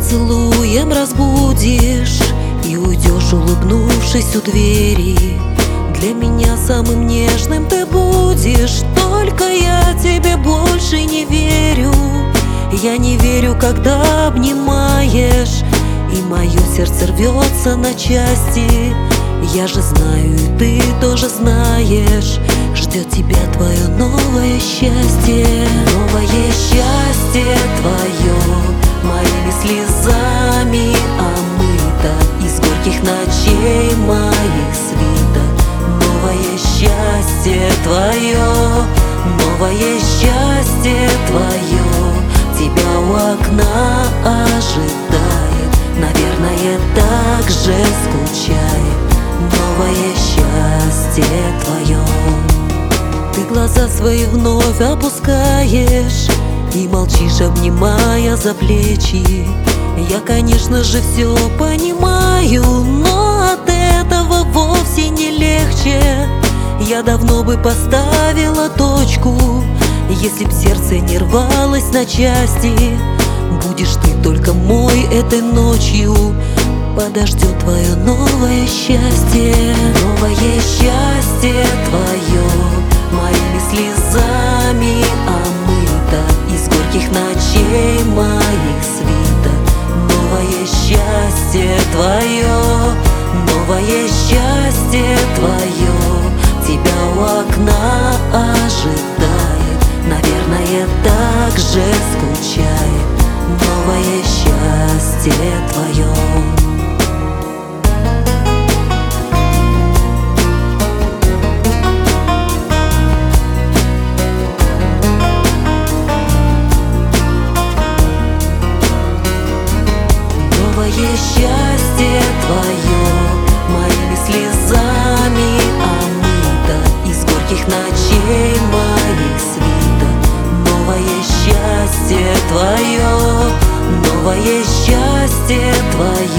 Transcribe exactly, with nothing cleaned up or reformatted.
Поцелуем разбудишь и уйдешь, улыбнувшись у двери. Для меня самым нежным ты будешь, только я тебе больше не верю. Я не верю, когда обнимаешь, и мое сердце рвется на части. Я же знаю, и ты тоже знаешь, ждет тебя твое новое счастье. Новое счастье твое моими слезами омыто, из горьких ночей моих свиток. Новое счастье твое, новое счастье твое тебя у окна ожидает, наверное, так же скучает. Новое счастье твое. Ты глаза свои вновь опускаешь и молчишь, обнимая за плечи. Я, конечно же, все понимаю, но от этого вовсе не легче. Я давно бы поставила точку, если б сердце не рвалось на части. Будешь ты только мой этой ночью, подождет твое новое счастье. Новое счастье твое моими слезами омыто, из горьких ночей моих свиток. Новое счастье твое, новое счастье твое тебя у окна ожидает, наверное, так же скучает. Новое счастье твое. Новое счастье твое моими слезами омыто, из горьких ночей моих свиток. Новое счастье твое, новое счастье твое